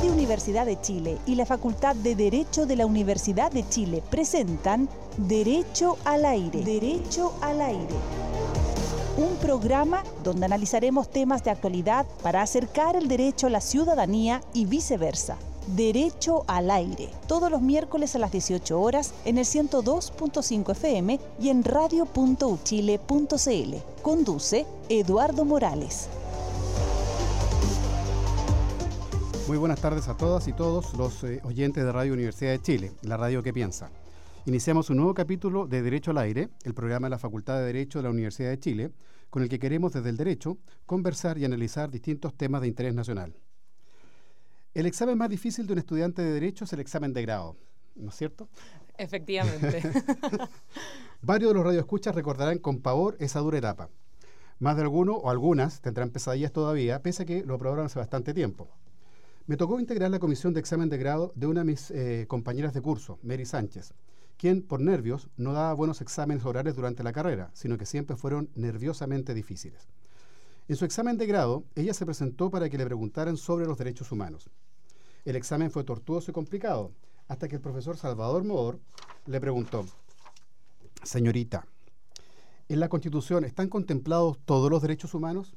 Radio Universidad de Chile y la Facultad de Derecho de la Universidad de Chile presentan Derecho al Aire. Derecho al Aire. Un programa donde analizaremos temas de actualidad para acercar el derecho a la ciudadanía y viceversa. Derecho al Aire, todos los miércoles a las 18 horas en el 102.5 FM y en radio.uchile.cl. Conduce Eduardo Morales. Muy buenas tardes a todas y todos los oyentes de Radio Universidad de Chile, la radio que piensa. Iniciamos un nuevo capítulo de Derecho al Aire, el programa de la Facultad de Derecho de la Universidad de Chile, con el que queremos desde el derecho conversar y analizar distintos temas de interés nacional. El examen más difícil de un estudiante de Derecho es el examen de grado, ¿no es cierto? Efectivamente. Varios de los radioescuchas recordarán con pavor esa dura etapa. Más de alguno o algunas tendrán pesadillas todavía, pese a que lo aprobaron hace bastante tiempo. Me tocó integrar la comisión de examen de grado de una de mis compañeras de curso, Mary Sánchez, quien, por nervios, no daba buenos exámenes orales durante la carrera, sino que siempre fueron nerviosamente difíciles. En su examen de grado, ella se presentó para que le preguntaran sobre los derechos humanos. El examen fue tortuoso y complicado, hasta que el profesor Salvador Moor le preguntó: señorita, ¿en la Constitución están contemplados todos los derechos humanos?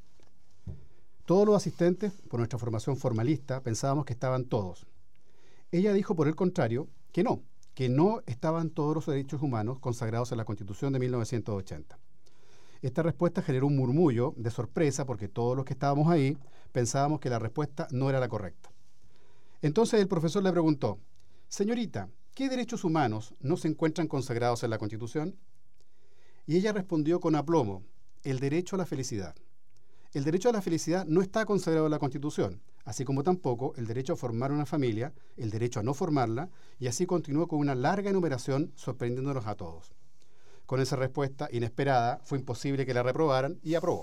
Todos los asistentes, por nuestra formación formalista, pensábamos que estaban todos. Ella dijo, por el contrario, que no estaban todos los derechos humanos consagrados en la Constitución de 1980. Esta respuesta generó un murmullo de sorpresa porque todos los que estábamos ahí pensábamos que la respuesta no era la correcta. Entonces el profesor le preguntó: señorita, ¿qué derechos humanos no se encuentran consagrados en la Constitución? Y ella respondió con aplomo: el derecho a la felicidad. El derecho a la felicidad no está consagrado en la Constitución, así como tampoco el derecho a formar una familia, el derecho a no formarla, y así continuó con una larga enumeración sorprendiéndonos a todos. Con esa respuesta inesperada fue imposible que la reprobaran y aprobó.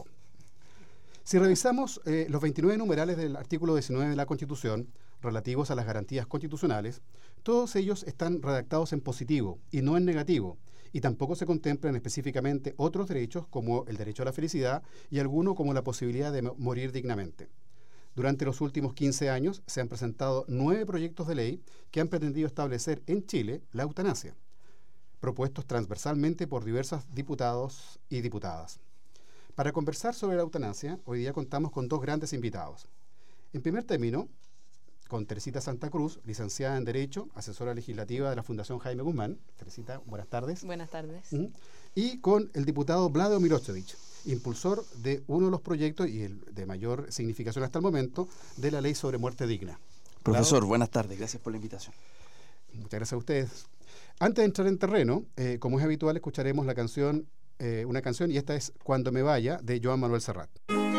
Si revisamos los 29 numerales del artículo 19 de la Constitución, relativos a las garantías constitucionales, todos ellos están redactados en positivo y no en negativo, y tampoco se contemplan específicamente otros derechos como el derecho a la felicidad y alguno como la posibilidad de morir dignamente. Durante los últimos 15 años se han presentado 9 proyectos de ley que han pretendido establecer en Chile la eutanasia, propuestos transversalmente por diversos diputados y diputadas. Para conversar sobre la eutanasia, hoy día contamos con 2 grandes invitados. En primer término, con Teresita Santa Cruz, licenciada en Derecho, asesora legislativa de la Fundación Jaime Guzmán. Teresita, buenas tardes. Buenas tardes. Y con el diputado Vlado Mirochevich, impulsor de uno de los proyectos y el de mayor significación hasta el momento de la Ley sobre Muerte Digna. Profesor, Vlado, buenas tardes, gracias por la invitación. Muchas gracias a ustedes. Antes de entrar en terreno, como es habitual, escucharemos una canción, y esta es Cuando me vaya, de Joan Manuel Serrat.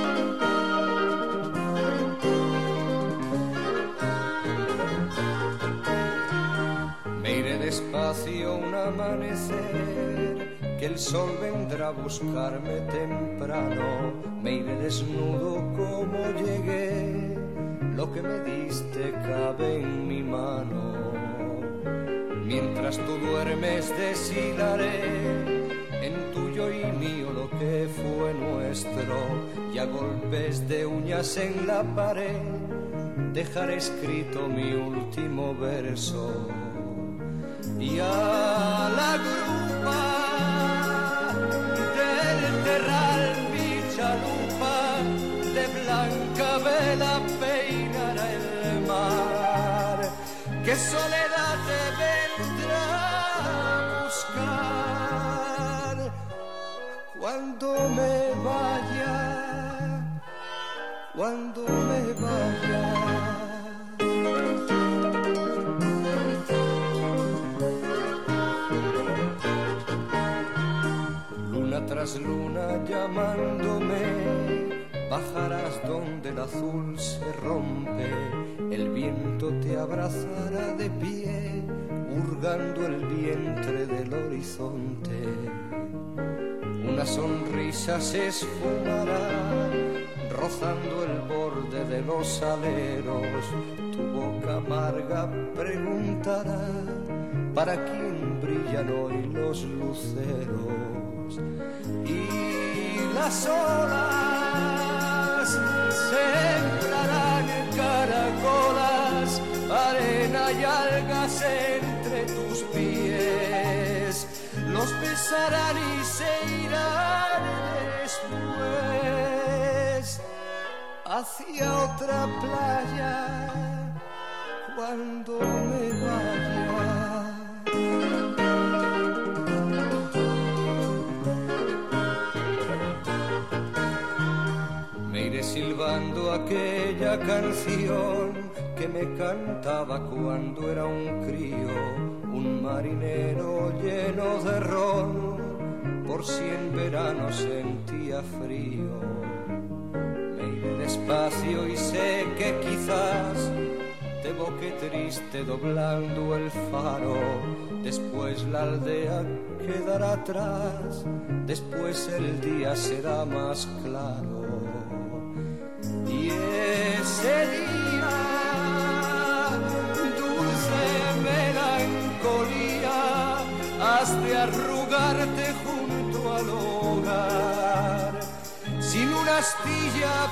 Me iré despacio un amanecer, que el sol vendrá a buscarme temprano. Me iré desnudo como llegué, lo que me diste cabe en mi mano. Mientras tú duermes deshilaré en tuyo y mío lo que fue nuestro, y a golpes de uñas en la pared dejaré escrito mi último verso. Y a la grupa del terral mi chalupa de blanca vela peinará el mar, que soledad te vendrá a buscar cuando me vaya, cuando me vaya. Luna tras luna llamándome, bajarás donde el azul se rompe, el viento te abrazará de pie, hurgando el vientre del horizonte. Una sonrisa se esfumará, rozando el borde de los aleros. Tu boca amarga preguntará, ¿para quién brillan hoy los luceros? Y las olas sembrarán caracolas entre tus pies, los besarán y se irán después hacia otra playa cuando me vaya. Me iré silbando aquella canción que me cantaba cuando era un crío, un marinero lleno de ron, por si en verano sentía frío. Me iré despacio y sé que quizás te boque triste doblando el faro, después la aldea quedará atrás, después el día será más claro. Y ese día, dulce melancolía, has de arrugarte junto al hogar, sin una astilla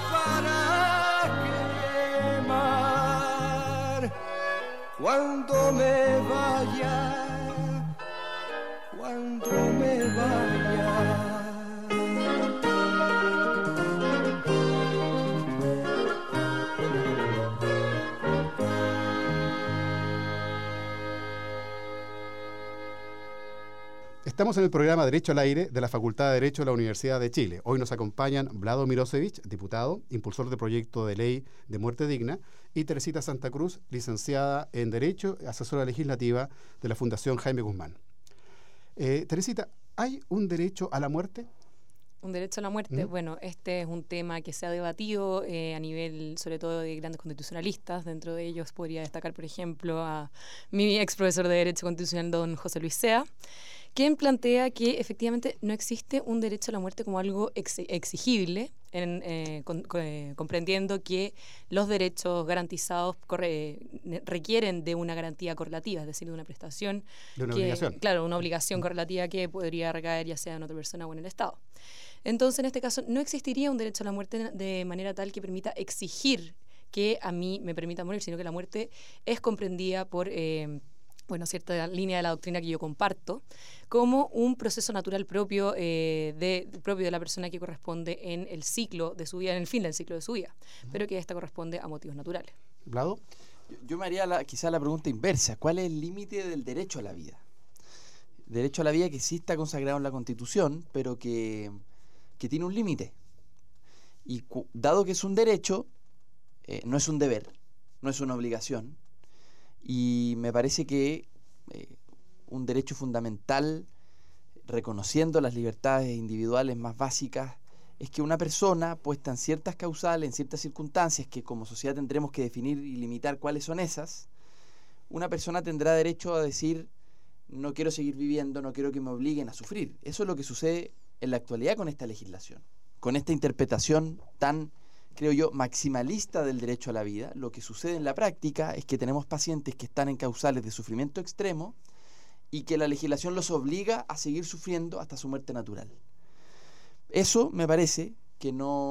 para quemar. Cuando me vaya, cuando me vaya. Estamos en el programa Derecho al Aire de la Facultad de Derecho de la Universidad de Chile. Hoy nos acompañan Vlado Mirosevic, diputado, impulsor del proyecto de ley de muerte digna, y Teresita Santa Cruz, licenciada en Derecho, asesora legislativa de la Fundación Jaime Guzmán. Teresita, ¿hay un derecho a la muerte? Un derecho a la muerte, bueno, este es un tema que se ha debatido a nivel, sobre todo, de grandes constitucionalistas. Dentro de ellos podría destacar, por ejemplo, a mi ex profesor de Derecho Constitucional, don José Luis Sea, quien plantea que efectivamente no existe un derecho a la muerte como algo exigible, comprendiendo que los derechos garantizados requieren de una garantía correlativa, es decir, de una prestación. De una obligación. Claro, una obligación correlativa que podría recaer ya sea en otra persona o en el Estado. Entonces, en este caso, no existiría un derecho a la muerte de manera tal que permita exigir que a mí me permita morir, sino que la muerte es comprendida por cierta línea de la doctrina que yo comparto, como un proceso natural propio de la persona que corresponde en el ciclo de su vida, en el fin del ciclo de su vida, pero que esta corresponde a motivos naturales. ¿Vlado? Yo me haría quizá la pregunta inversa. ¿Cuál es el límite del derecho a la vida? Derecho a la vida que sí está consagrado en la Constitución, pero que tiene un límite. Y dado que es un derecho, no es un deber, no es una obligación. Y me parece que un derecho fundamental, reconociendo las libertades individuales más básicas, es que una persona, puesta en ciertas causales, en ciertas circunstancias, que como sociedad tendremos que definir y limitar cuáles son esas, una persona tendrá derecho a decir: no quiero seguir viviendo, no quiero que me obliguen a sufrir. Eso es lo que sucede en la actualidad con esta legislación, con esta interpretación tan, creo yo, maximalista del derecho a la vida. Lo que sucede en la práctica es que tenemos pacientes que están en causales de sufrimiento extremo y que la legislación los obliga a seguir sufriendo hasta su muerte natural. Eso me parece que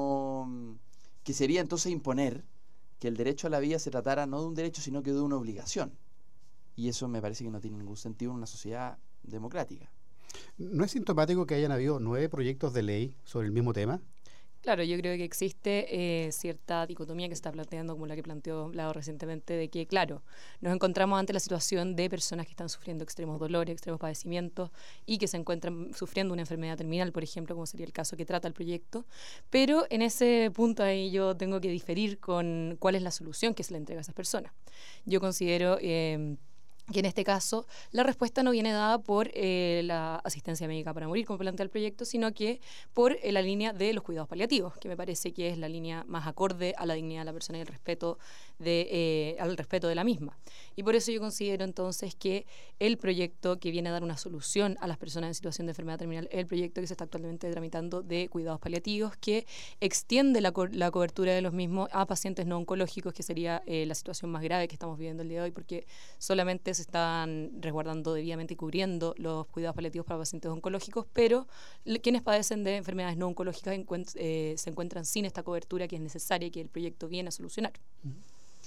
sería entonces imponer que el derecho a la vida se tratara no de un derecho, sino que de una obligación. Y eso me parece que no tiene ningún sentido en una sociedad democrática. ¿No es sintomático que hayan habido 9 proyectos de ley sobre el mismo tema? Claro, yo creo que existe cierta dicotomía que se está planteando, como la que planteó Vlado recientemente, de que, claro, nos encontramos ante la situación de personas que están sufriendo extremos dolores, extremos padecimientos y que se encuentran sufriendo una enfermedad terminal, por ejemplo, como sería el caso que trata el proyecto. Pero en ese punto ahí yo tengo que diferir con cuál es la solución que se le entrega a esas personas. Yo considero que en este caso la respuesta no viene dada por la asistencia médica para morir, como plantea el proyecto, sino que por la línea de los cuidados paliativos, que me parece que es la línea más acorde a la dignidad de la persona y al respeto de la misma. Y por eso yo considero entonces que el proyecto que viene a dar una solución a las personas en situación de enfermedad terminal es el proyecto que se está actualmente tramitando de cuidados paliativos, que extiende la cobertura de los mismos a pacientes no oncológicos, que sería la situación más grave que estamos viviendo el día de hoy, porque solamente se están resguardando debidamente y cubriendo los cuidados paliativos para pacientes oncológicos, pero quienes padecen de enfermedades no oncológicas se encuentran sin esta cobertura que es necesaria y que el proyecto viene a solucionar.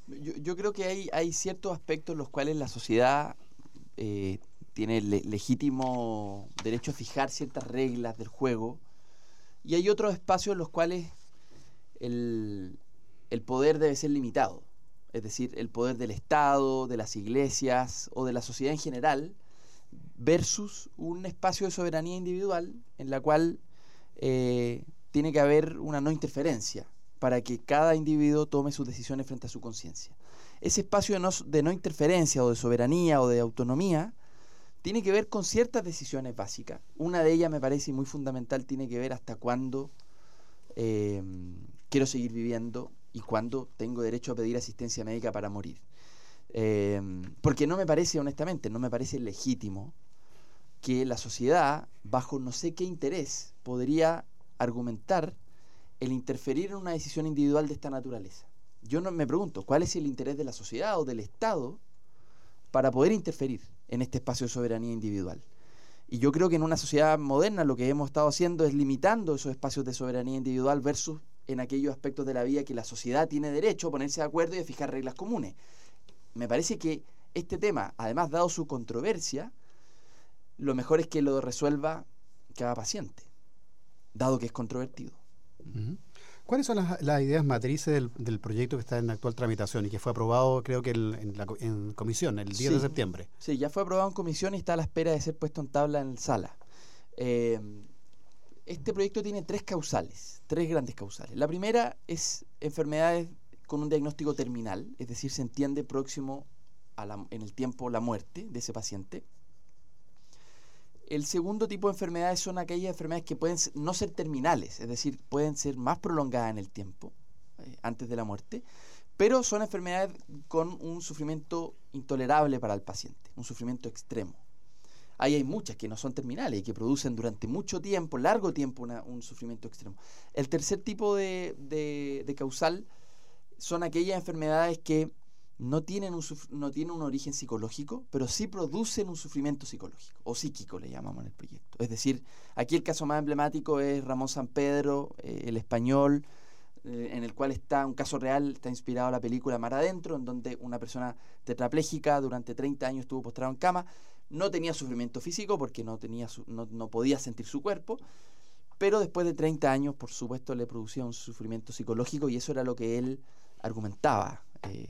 Yo creo que hay ciertos aspectos en los cuales la sociedad tiene legítimo derecho a fijar ciertas reglas del juego, y hay otros espacios en los cuales el poder debe ser limitado. Es decir, el poder del Estado, de las iglesias o de la sociedad en general, versus un espacio de soberanía individual en la cual tiene que haber una no interferencia para que cada individuo tome sus decisiones frente a su conciencia. Ese espacio de no interferencia o de soberanía o de autonomía tiene que ver con ciertas decisiones básicas. Una de ellas me parece muy fundamental, tiene que ver hasta cuándo quiero seguir viviendo y cuándo tengo derecho a pedir asistencia médica para morir. Porque no me parece, honestamente, no me parece legítimo que la sociedad, bajo no sé qué interés, podría argumentar el interferir en una decisión individual de esta naturaleza. Yo me pregunto, ¿cuál es el interés de la sociedad o del Estado para poder interferir en este espacio de soberanía individual? Y yo creo que en una sociedad moderna lo que hemos estado haciendo es limitando esos espacios de soberanía individual versus en aquellos aspectos de la vida que la sociedad tiene derecho a ponerse de acuerdo y a fijar reglas comunes. Me parece que este tema, además dado su controversia, lo mejor es que lo resuelva cada paciente, dado que es controvertido. Uh-huh. ¿Cuáles son las ideas matrices del proyecto que está en actual tramitación y que fue aprobado, creo que en comisión, el 10 de septiembre? Sí, ya fue aprobado en comisión y está a la espera de ser puesto en tabla en sala. Este proyecto tiene tres grandes causales. La primera es enfermedades con un diagnóstico terminal, es decir, se entiende próximo en el tiempo la muerte de ese paciente. El segundo tipo de enfermedades son aquellas enfermedades que pueden no ser terminales, es decir, pueden ser más prolongadas en el tiempo, antes de la muerte, pero son enfermedades con un sufrimiento intolerable para el paciente, un sufrimiento extremo. Ahí hay muchas que no son terminales y que producen durante mucho tiempo, largo tiempo, un sufrimiento extremo. El tercer tipo de causal son aquellas enfermedades que no tienen un origen psicológico, pero sí producen un sufrimiento psicológico, o psíquico le llamamos en el proyecto. Es decir, aquí el caso más emblemático es Ramón Sampedro, el español, en el cual está un caso real, está inspirado la película Mar Adentro, en donde una persona tetrapléjica durante 30 años estuvo postrado en cama, no tenía sufrimiento físico porque no podía sentir su cuerpo, pero después de 30 años, por supuesto, le producía un sufrimiento psicológico y eso era lo que él argumentaba.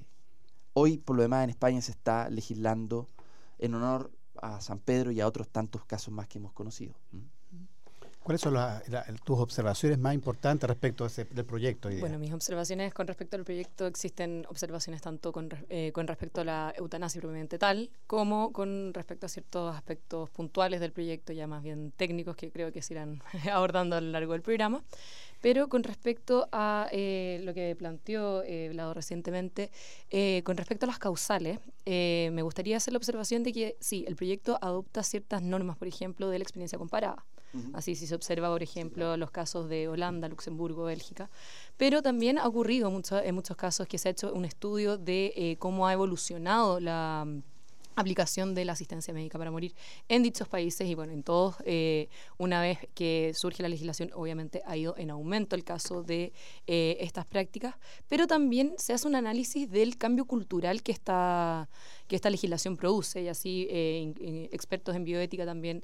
Hoy, por lo demás, en España se está legislando en honor a San Pedro y a otros tantos casos más que hemos conocido. ¿Cuáles son tus observaciones más importantes respecto del proyecto? Bueno, mis observaciones con respecto al proyecto, existen observaciones tanto con respecto a la eutanasia propiamente tal, como con respecto a ciertos aspectos puntuales del proyecto, ya más bien técnicos, que creo que se irán abordando a lo largo del programa. Pero con respecto a lo que planteó Vlado recientemente, con respecto a las causales, me gustaría hacer la observación de que sí, el proyecto adopta ciertas normas, por ejemplo, de la experiencia comparada. Uh-huh. Así si se observa, por ejemplo, los casos de Holanda, Luxemburgo, Bélgica, pero también ha ocurrido en muchos casos que se ha hecho un estudio de cómo ha evolucionado la aplicación de la asistencia médica para morir en dichos países y bueno, en todos, una vez que surge la legislación, obviamente ha ido en aumento el caso de estas prácticas, pero también se hace un análisis del cambio cultural que esta legislación produce y así expertos en bioética también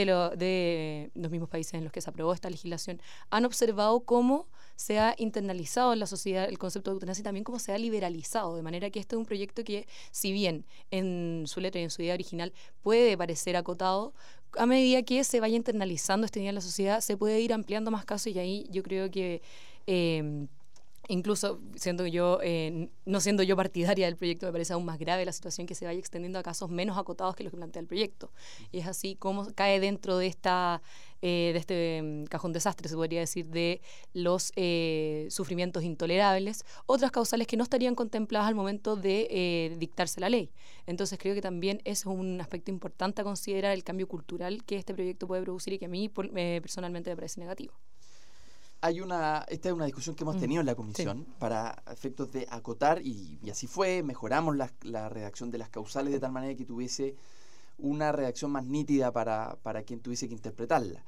de los mismos países en los que se aprobó esta legislación han observado cómo se ha internalizado en la sociedad el concepto de eutanasia y también cómo se ha liberalizado, de manera que este es un proyecto que, si bien en su letra y en su idea original puede parecer acotado, a medida que se vaya internalizando esta idea en la sociedad se puede ir ampliando más casos y ahí yo creo que incluso no siendo yo partidaria del proyecto, me parece aún más grave la situación que se vaya extendiendo a casos menos acotados que los que plantea el proyecto. Y es así como cae dentro de este cajón desastre, se podría decir, de los sufrimientos intolerables, otras causales que no estarían contempladas al momento de dictarse la ley. Entonces creo que también ese es un aspecto importante a considerar, el cambio cultural que este proyecto puede producir y que a mí personalmente me parece negativo. Esta es una discusión que hemos tenido en la comisión para efectos de acotar y así fue, mejoramos la redacción de las causales de tal manera que tuviese una redacción más nítida para quien tuviese que interpretarla.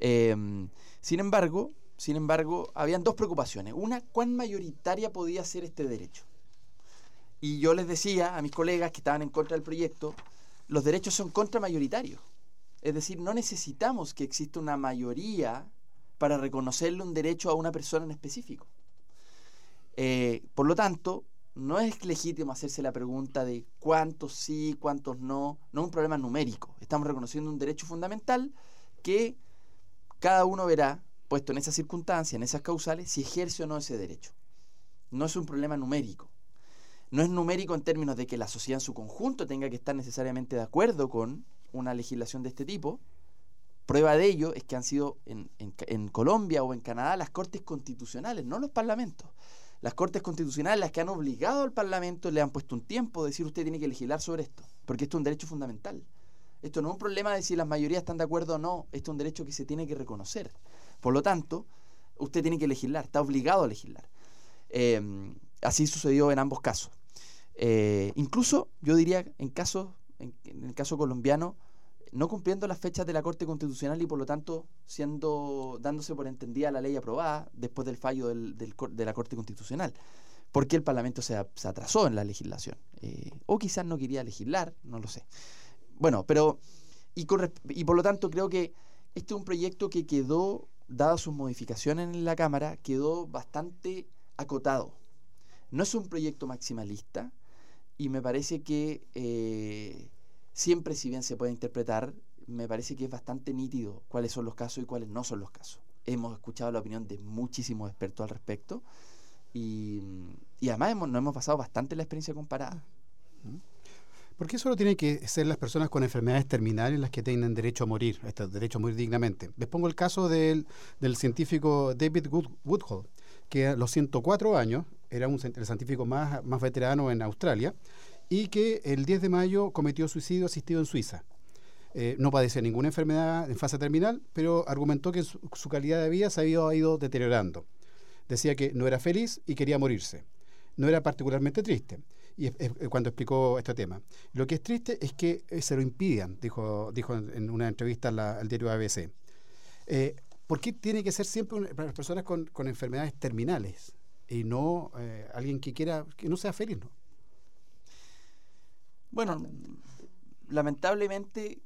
Sin embargo, habían dos preocupaciones. Una, ¿cuán mayoritaria podía ser este derecho? Y yo les decía a mis colegas que estaban en contra del proyecto, los derechos son contramayoritarios. Es decir, no necesitamos que exista una mayoría para reconocerle un derecho a una persona en específico. Por lo tanto, no es legítimo hacerse la pregunta de cuántos sí, cuántos no. No es un problema numérico. Estamos reconociendo un derecho fundamental que cada uno verá, puesto en esas circunstancias, en esas causales, si ejerce o no ese derecho. No es un problema numérico. No es numérico en términos de que la sociedad en su conjunto tenga que estar necesariamente de acuerdo con una legislación de este tipo. Prueba de ello es que han sido en Colombia o en Canadá las cortes constitucionales, no los parlamentos. Las cortes constitucionales, las que han obligado al parlamento, le han puesto un tiempo de decir usted tiene que legislar sobre esto, porque esto es un derecho fundamental. Esto no es un problema de si las mayorías están de acuerdo o no, esto es un derecho que se tiene que reconocer. Por lo tanto, usted tiene que legislar, está obligado a legislar. Así sucedió en ambos casos. Incluso, yo diría, en el caso colombiano, no cumpliendo las fechas de la Corte Constitucional y por lo tanto dándose por entendida la ley aprobada después del fallo de la Corte Constitucional, porque el Parlamento se atrasó en la legislación, o quizás no quería legislar, no lo sé. Bueno, pero y por lo tanto creo que este es un proyecto que quedó, dadas sus modificaciones en la Cámara, quedó bastante acotado. No es un proyecto maximalista y me parece que siempre, si bien se puede interpretar, me parece que es bastante nítido cuáles son los casos y cuáles no son los casos. Hemos escuchado la opinión de muchísimos expertos al respecto y además nos hemos basado bastante en la experiencia comparada. ¿Por qué solo tienen que ser las personas con enfermedades terminales las que tengan derecho a morir, derecho a morir dignamente? Les pongo el caso del científico David Woodhull, que a los 104 años era el científico más veterano en Australia, y que el 10 de mayo cometió suicidio asistido en Suiza. No padecía ninguna enfermedad en fase terminal, pero argumentó que su calidad de vida se había ido deteriorando. Decía que no era feliz y quería morirse. No era particularmente triste, y cuando explicó este tema. Lo que es triste es que se lo impidan, dijo en una entrevista al diario ABC. ¿Por qué tiene que ser siempre para las personas con enfermedades terminales y no alguien que no sea feliz, ¿no? Bueno, lamentablemente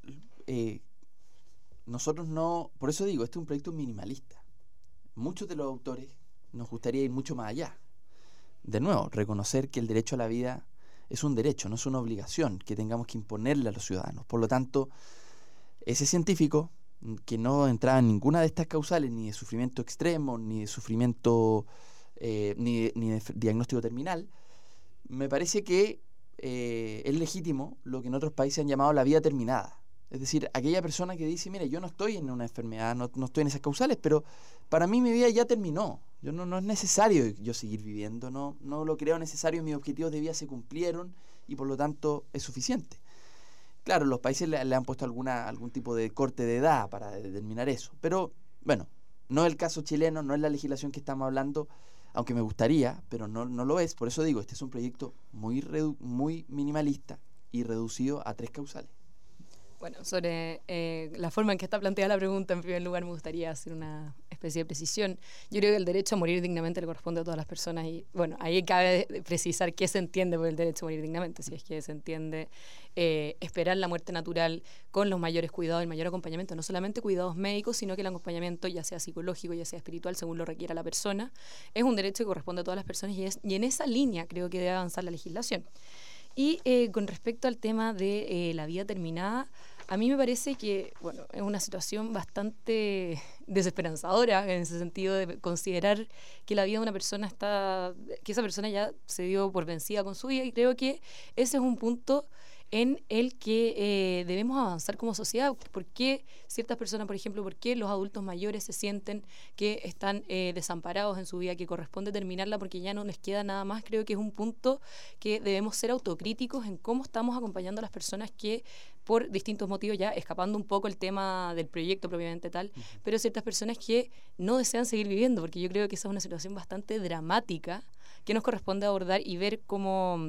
nosotros no, por eso digo, este es un proyecto minimalista. Muchos de los autores nos gustaría ir mucho más allá. De nuevo, reconocer que el derecho a la vida es un derecho, no es una obligación que tengamos que imponerle a los ciudadanos. Por lo tanto, ese científico que no entraba en ninguna de estas causales, ni de sufrimiento extremo, ni de sufrimiento, ni de diagnóstico terminal, me parece que es legítimo lo que en otros países han llamado la vida terminada. Es decir, aquella persona que dice, mire, yo no estoy en una enfermedad, no estoy en esas causales, pero para mí mi vida ya terminó. No es necesario yo seguir viviendo, no lo creo necesario, mis objetivos de vida se cumplieron y por lo tanto es suficiente. Claro, los países le han puesto algún tipo de corte de edad para determinar eso, pero bueno, no es el caso chileno, no es la legislación que estamos hablando, aunque me gustaría, pero no lo es. Por eso digo, este es un proyecto muy minimalista y reducido a 3 causales. Bueno, sobre la forma en que está planteada la pregunta, en primer lugar me gustaría hacer una especie de precisión. Yo creo que el derecho a morir dignamente le corresponde a todas las personas y, bueno, ahí cabe precisar qué se entiende por el derecho a morir dignamente. Si es que se entiende esperar la muerte natural con los mayores cuidados, el mayor acompañamiento, no solamente cuidados médicos, sino que el acompañamiento, ya sea psicológico, ya sea espiritual, según lo requiera la persona, es un derecho que corresponde a todas las personas y en esa línea creo que debe avanzar la legislación. Y con respecto al tema de la vida terminada, a mí me parece que, bueno, es una situación bastante desesperanzadora en ese sentido de considerar que la vida de una persona que esa persona ya se dio por vencida con su vida, y creo que ese es un punto en el que debemos avanzar como sociedad. ¿Por qué ciertas personas, por ejemplo, por qué los adultos mayores se sienten que están desamparados en su vida, que corresponde terminarla porque ya no les queda nada más? Creo que es un punto que debemos ser autocríticos en cómo estamos acompañando a las personas que, por distintos motivos, ya escapando un poco el tema del proyecto propiamente tal, pero ciertas personas que no desean seguir viviendo, porque yo creo que esa es una situación bastante dramática que nos corresponde abordar y ver cómo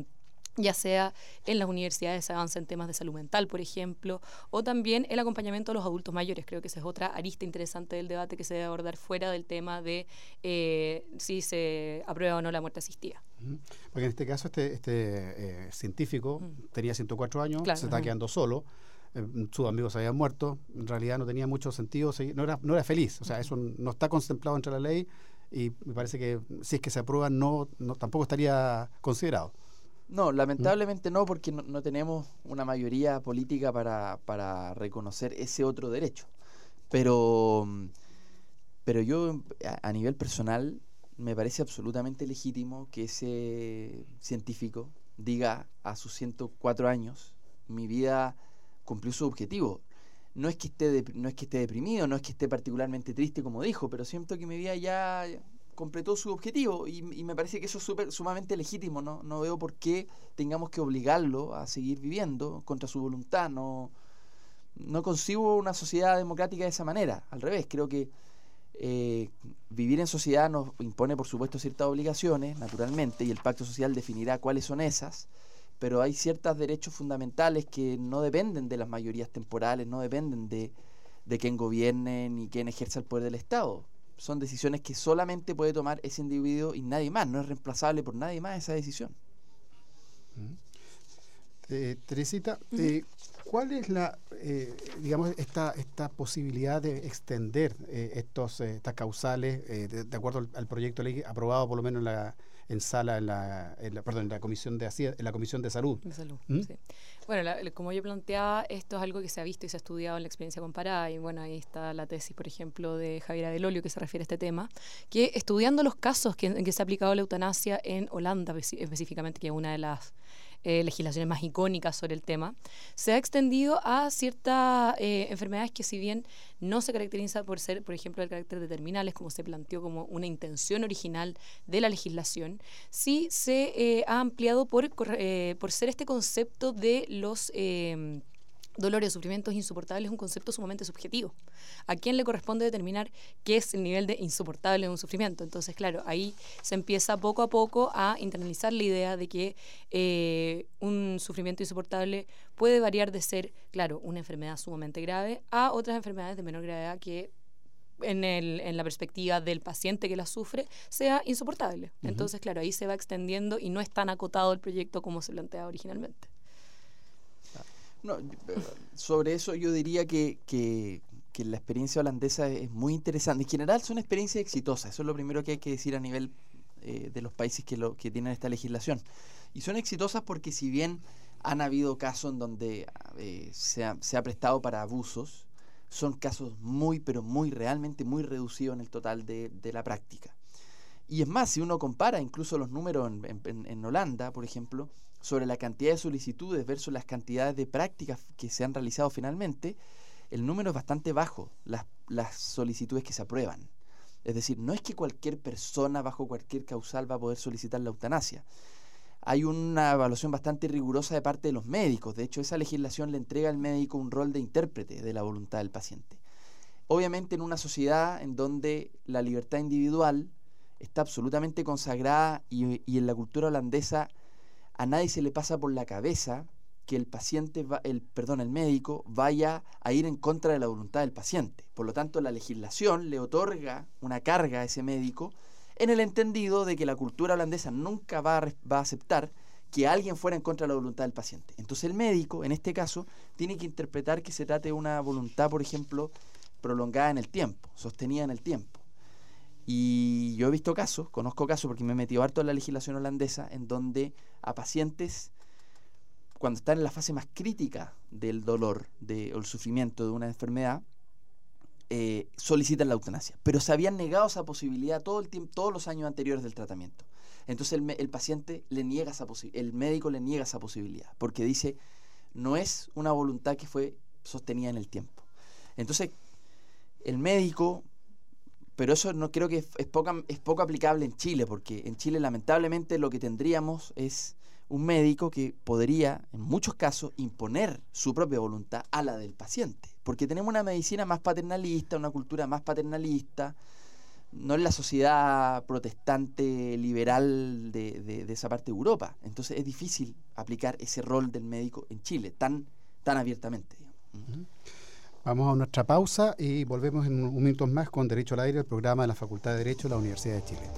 ya sea en las universidades se avanza en temas de salud mental, por ejemplo, o también el acompañamiento a los adultos mayores. Creo que esa es otra arista interesante del debate que se debe abordar fuera del tema de si se aprueba o no la muerte asistida. Porque en este caso este científico tenía 104 años, claro, se está quedando solo, sus amigos se habían muerto, en realidad no tenía mucho sentido, no era feliz, o sea, eso no está contemplado entre la ley y me parece que si es que se aprueba tampoco estaría considerado. No, lamentablemente no, porque no tenemos una mayoría política para reconocer ese otro derecho. Pero yo, a nivel personal, me parece absolutamente legítimo que ese científico diga a sus 104 años, mi vida cumplió su objetivo. No es que esté deprimido, no es que esté particularmente triste, como dijo, pero siento que mi vida ya completó su objetivo y me parece que eso es sumamente legítimo. No veo por qué tengamos que obligarlo a seguir viviendo contra su voluntad. No concibo una sociedad democrática de esa manera. Al revés, creo que vivir en sociedad nos impone, por supuesto, ciertas obligaciones, naturalmente, y el pacto social definirá cuáles son esas, pero hay ciertos derechos fundamentales que no dependen de las mayorías temporales, no dependen de quién gobierne ni quién ejerza el poder del Estado. Son decisiones que solamente puede tomar ese individuo y nadie más. No es reemplazable por nadie más esa decisión. Teresita, ¿cuál es digamos, esta posibilidad de extender estas causales de acuerdo al proyecto de ley aprobado por lo menos en la Comisión de Salud? De salud, sí. Bueno, como yo planteaba, esto es algo que se ha visto y se ha estudiado en la experiencia comparada, y bueno, ahí está la tesis, por ejemplo, de Javier Adelolio, que se refiere a este tema, que estudiando los casos en que se ha aplicado la eutanasia en Holanda, específicamente, que es una de las legislaciones más icónicas sobre el tema, se ha extendido a ciertas enfermedades que, si bien no se caracterizan por ser, por ejemplo, el carácter de terminales, como se planteó como una intención original de la legislación, sí se ha ampliado por ser este concepto de los dolores, sufrimientos insoportables, es un concepto sumamente subjetivo. ¿A quién le corresponde determinar qué es el nivel de insoportable de un sufrimiento? Entonces, claro, ahí se empieza poco a poco a internalizar la idea de que un sufrimiento insoportable puede variar de ser, claro, una enfermedad sumamente grave a otras enfermedades de menor gravedad que en la perspectiva del paciente que la sufre sea insoportable. Entonces, claro, ahí se va extendiendo y no es tan acotado el proyecto como se planteaba originalmente. No, sobre eso yo diría que la experiencia holandesa es muy interesante. En general son experiencias exitosas, eso es lo primero que hay que decir a nivel de los países que tienen esta legislación. Y son exitosas porque, si bien han habido casos en donde se ha prestado para abusos, son casos realmente muy reducidos en el total de la práctica. Y es más, si uno compara incluso los números en Holanda, por ejemplo, sobre la cantidad de solicitudes versus las cantidades de prácticas que se han realizado finalmente, el número es bastante bajo, las solicitudes que se aprueban. Es decir, no es que cualquier persona bajo cualquier causal va a poder solicitar la eutanasia. Hay una evaluación bastante rigurosa de parte de los médicos. De hecho, esa legislación le entrega al médico un rol de intérprete de la voluntad del paciente. Obviamente, en una sociedad en donde la libertad individual está absolutamente consagrada y en la cultura holandesa a nadie se le pasa por la cabeza que el médico vaya a ir en contra de la voluntad del paciente. Por lo tanto, la legislación le otorga una carga a ese médico en el entendido de que la cultura holandesa nunca va a aceptar que alguien fuera en contra de la voluntad del paciente. Entonces el médico, en este caso, tiene que interpretar que se trate de una voluntad, por ejemplo, prolongada en el tiempo, sostenida en el tiempo. Y yo he visto conozco casos porque me he metido harto en la legislación holandesa, en donde a pacientes, cuando están en la fase más crítica del dolor o el sufrimiento de una enfermedad, solicitan la eutanasia, pero se habían negado esa posibilidad todos los años anteriores del tratamiento. Entonces el paciente el médico le niega esa posibilidad, porque dice, no es una voluntad que fue sostenida en el tiempo. Entonces el médico, pero eso no creo que es poco aplicable en Chile, porque en Chile lamentablemente lo que tendríamos es un médico que podría, en muchos casos, imponer su propia voluntad a la del paciente, porque tenemos una medicina más paternalista, una cultura más paternalista, no es la sociedad protestante liberal de esa parte de Europa. Entonces es difícil aplicar ese rol del médico en Chile tan abiertamente, digamos. Vamos a nuestra pausa y volvemos en un minuto más con Derecho al Aire, el programa de la Facultad de Derecho de la Universidad de Chile.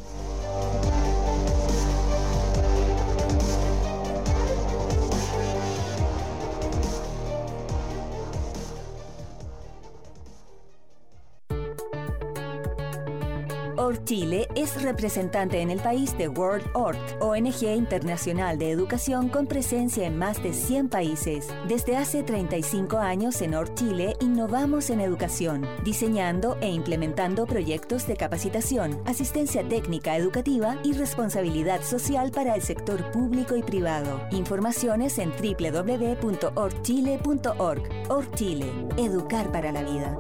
ORChile es representante en el país de World Org, ONG internacional de educación con presencia en más de 100 países. Desde hace 35 años en ORChile innovamos en educación, diseñando e implementando proyectos de capacitación, asistencia técnica educativa y responsabilidad social para el sector público y privado. Informaciones en www.orchile.org. ORChile, educar para la vida.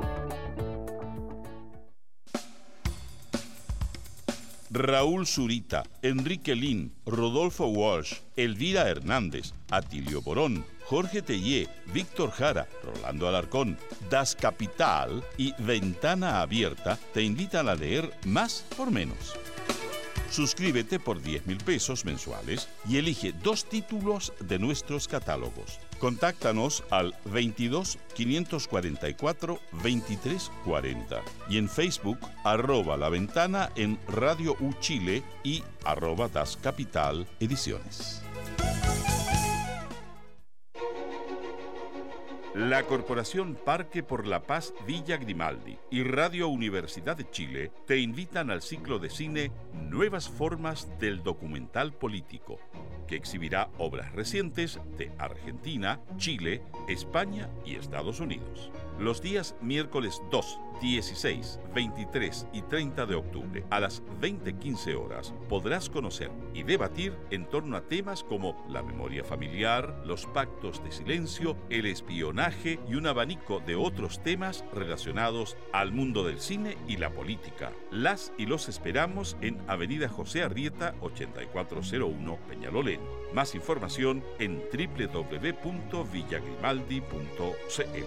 Raúl Zurita, Enrique Lin, Rodolfo Walsh, Elvira Hernández, Atilio Borón, Jorge Tellé, Víctor Jara, Rolando Alarcón, Das Capital y Ventana Abierta te invitan a leer Más por Menos. Suscríbete por 10.000 pesos mensuales y elige 2 títulos de nuestros catálogos. Contáctanos al 22 544 2340 y en Facebook @La Ventana en Radio U Chile y @Das Capital Ediciones. La Corporación Parque por la Paz Villa Grimaldi y Radio Universidad de Chile te invitan al ciclo de cine Nuevas Formas del Documental Político, que exhibirá obras recientes de Argentina, Chile, España y Estados Unidos. Los días miércoles 2, 16, 23 y 30 de octubre a las 20:15 horas podrás conocer y debatir en torno a temas como la memoria familiar, los pactos de silencio, el espionaje y un abanico de otros temas relacionados al mundo del cine y la política. Las y los esperamos en Avenida José Arrieta 8401 Peñalolén. Más información en www.villagrimaldi.cl.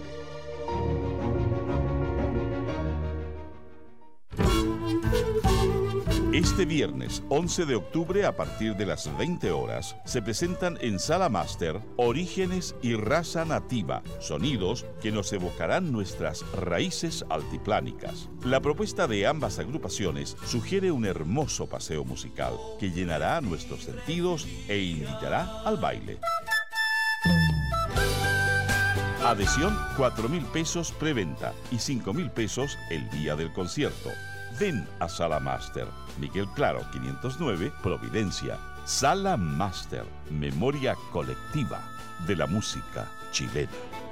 Este viernes 11 de octubre a partir de las 20 horas se presentan en Sala Máster Orígenes y Raza Nativa, sonidos que nos evocarán nuestras raíces altiplánicas. La propuesta de ambas agrupaciones sugiere un hermoso paseo musical que llenará nuestros sentidos e invitará al baile. Adhesión 4.000 pesos preventa y 5.000 pesos el día del concierto. Ven a Sala Máster, Miguel Claro 509, Providencia. Sala Máster, memoria colectiva de la música chilena.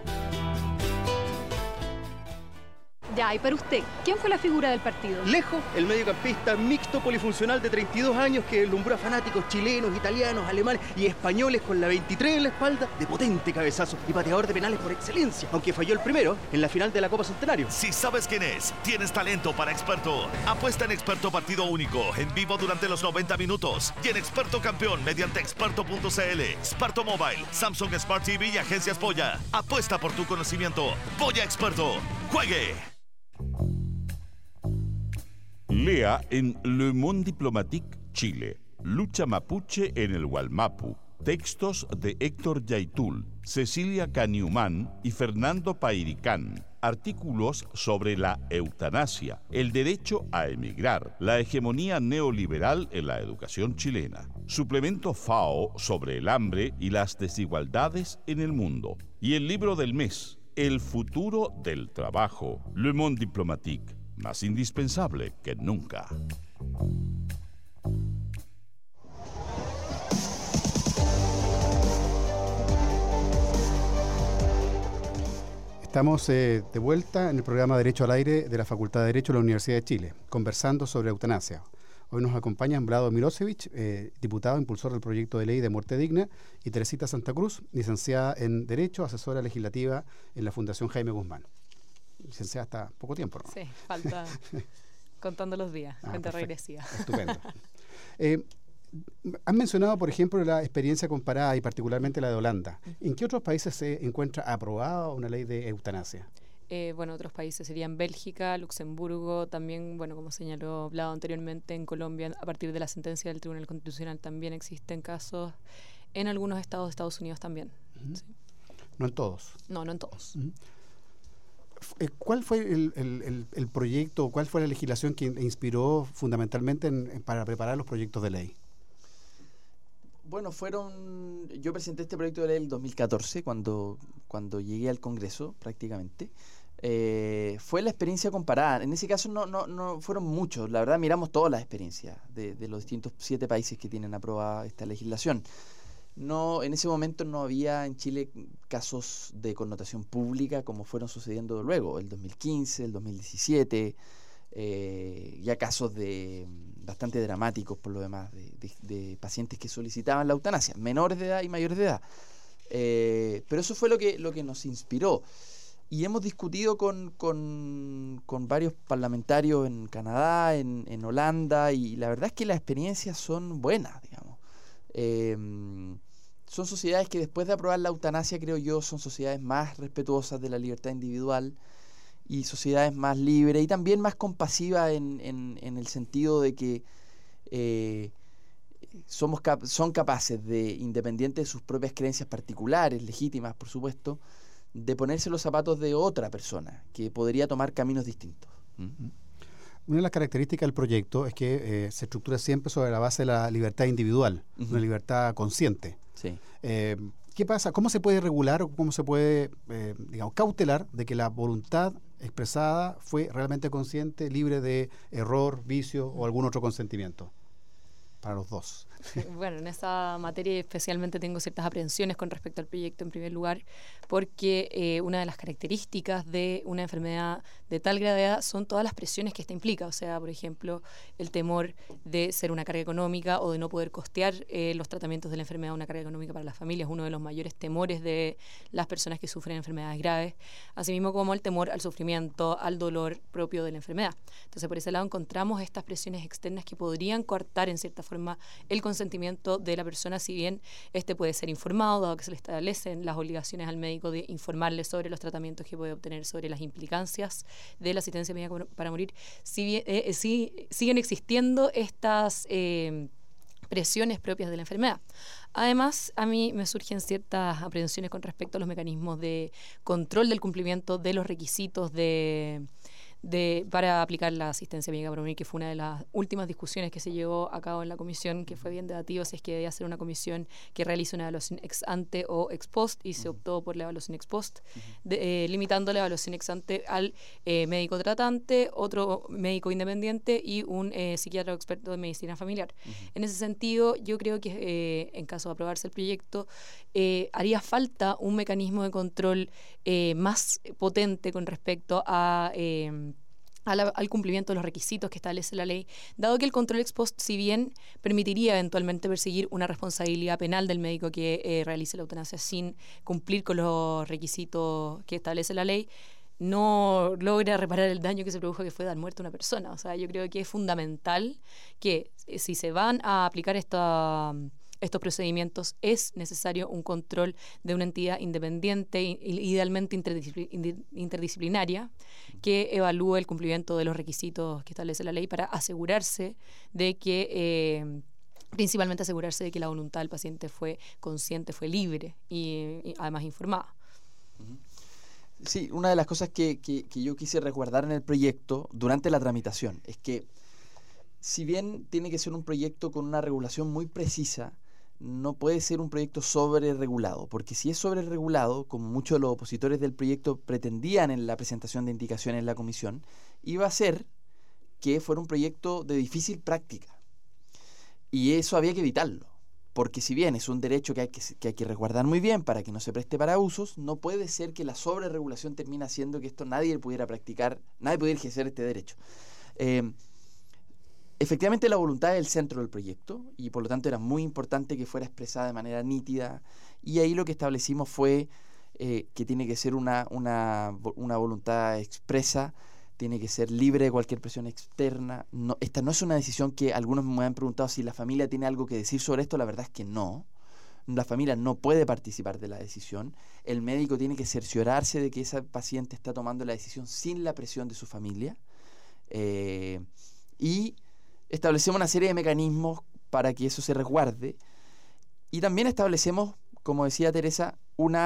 Ya, y para usted, ¿quién fue la figura del partido? Lejos, el mediocampista mixto polifuncional de 32 años que deslumbró a fanáticos chilenos, italianos, alemanes y españoles con la 23 en la espalda, de potente cabezazo y pateador de penales por excelencia, aunque falló el primero en la final de la Copa Centenario. Si sabes quién es, tienes talento para Experto. Apuesta en Experto Partido Único, en vivo durante los 90 minutos y en Experto Campeón mediante experto.cl, Experto Mobile, Samsung Smart TV y Agencias Polla. Apuesta por tu conocimiento. Polla Experto. ¡Juegue! Lea en Le Monde Diplomatique Chile, Lucha Mapuche en el Gualmapu, textos de Héctor Yaitul, Cecilia Caniumán y Fernando Pairicán, artículos sobre la eutanasia, el derecho a emigrar, la hegemonía neoliberal en la educación chilena, suplemento FAO sobre el hambre y las desigualdades en el mundo, y el libro del mes, El futuro del trabajo, Le Monde Diplomatique, más indispensable que nunca. Estamos de vuelta en el programa Derecho al Aire de la Facultad de Derecho de la Universidad de Chile, conversando sobre eutanasia. Hoy nos acompañan Vlado Milosevic, diputado impulsor del proyecto de ley de muerte digna, y Teresita Santa Cruz, licenciada en Derecho, asesora legislativa en la Fundación Jaime Guzmán. Licenciada hasta poco tiempo, ¿no? Sí, falta contando los días, cuenta regresiva. Estupendo. Han mencionado, por ejemplo, la experiencia comparada y particularmente la de Holanda. ¿En qué otros países se encuentra aprobada una ley de eutanasia? Otros países serían Bélgica, Luxemburgo, también, como señaló Vlado anteriormente, en Colombia, a partir de la sentencia del Tribunal Constitucional también existen casos, en algunos estados de Estados Unidos también. Uh-huh. Sí. No en todos. No en todos. Uh-huh. ¿Cuál fue el proyecto, cuál fue la legislación que inspiró fundamentalmente para preparar los proyectos de ley? Bueno, yo presenté este proyecto de ley en el 2014, cuando llegué al Congreso, prácticamente. Fue la experiencia comparada. En ese caso no fueron muchos. La verdad, miramos todas las experiencias de los distintos 7 países que tienen aprobada esta legislación. En ese momento no había en Chile casos de connotación pública como fueron sucediendo luego, el 2015, el 2017, ya casos bastante dramáticos por lo demás, de pacientes que solicitaban la eutanasia, menores de edad y mayores de edad. Pero eso fue lo que nos inspiró. Y hemos discutido con varios parlamentarios en Canadá, en Holanda, y la verdad es que las experiencias son buenas, digamos. Son sociedades que después de aprobar la eutanasia, creo yo, son sociedades más respetuosas de la libertad individual y sociedades más libres y también más compasivas en el sentido de que son capaces de, independiente de sus propias creencias particulares, legítimas por supuesto, de ponerse los zapatos de otra persona que podría tomar caminos distintos. Una de las características del proyecto es que se estructura siempre sobre la base de la libertad individual, uh-huh. Una libertad consciente. Sí. ¿Qué pasa? ¿Cómo se puede regular o cómo se puede, cautelar de que la voluntad expresada fue realmente consciente, libre de error, vicio o algún otro consentimiento? Para los dos. Bueno, en esa materia especialmente tengo ciertas aprehensiones con respecto al proyecto, en primer lugar, porque una de las características de una enfermedad de tal gravedad son todas las presiones que esta implica. O sea, por ejemplo, el temor de ser una carga económica o de no poder costear los tratamientos de la enfermedad, una carga económica para las familias, uno de los mayores temores de las personas que sufren enfermedades graves, asimismo como el temor al sufrimiento, al dolor propio de la enfermedad. Entonces, por ese lado encontramos estas presiones externas que podrían coartar en cierta forma el consentimiento de la persona, si bien este puede ser informado, dado que se le establecen las obligaciones al médico de informarle sobre los tratamientos que puede obtener, sobre las implicancias de la asistencia médica para morir. Si bien, siguen existiendo estas presiones propias de la enfermedad. Además, a mí me surgen ciertas aprehensiones con respecto a los mecanismos de control del cumplimiento de los requisitos para aplicar la asistencia médica para morir, que fue una de las últimas discusiones que se llevó a cabo en la comisión, que fue bien debatido si es que debía ser una comisión que realice una evaluación ex ante o ex post, y se optó por la evaluación ex post, limitando la evaluación ex ante al médico tratante, otro médico independiente y un psiquiatra o experto de medicina familiar. En ese sentido, yo creo que en caso de aprobarse el proyecto, haría falta un mecanismo de control más potente con respecto al cumplimiento de los requisitos que establece la ley, dado que el control ex post, si bien permitiría eventualmente perseguir una responsabilidad penal del médico que realice la eutanasia sin cumplir con los requisitos que establece la ley, no logra reparar el daño que se produjo, que fue dar muerte a una persona. O sea, yo creo que es fundamental que si se van a aplicar estos procedimientos, es necesario un control de una entidad independiente, idealmente interdisciplinaria, que evalúe el cumplimiento de los requisitos que establece la ley para asegurarse de que, principalmente asegurarse de que la voluntad del paciente fue consciente, fue libre y además informada. Sí, una de las cosas que yo quise resguardar en el proyecto durante la tramitación es que, si bien tiene que ser un proyecto con una regulación muy precisa, no puede ser un proyecto sobreregulado, porque si es sobreregulado, como muchos de los opositores del proyecto pretendían en la presentación de indicaciones en la comisión, iba a ser que fuera un proyecto de difícil práctica. Y eso había que evitarlo, porque si bien es un derecho que hay que resguardar muy bien para que no se preste para abusos, no puede ser que la sobreregulación termine haciendo que esto nadie pudiera practicar, nadie pudiera ejercer este derecho. Efectivamente, la voluntad es el centro del proyecto y por lo tanto era muy importante que fuera expresada de manera nítida, y ahí lo que establecimos fue que tiene que ser una voluntad expresa, tiene que ser libre de cualquier presión externa. Esta no es una decisión que algunos me han preguntado si la familia tiene algo que decir sobre esto. La verdad es que no. la familia no puede participar de la decisión. El médico tiene que cerciorarse de que ese paciente está tomando la decisión sin la presión de su familia. Y establecemos una serie de mecanismos para que eso se resguarde. Y también establecemos, como decía Teresa,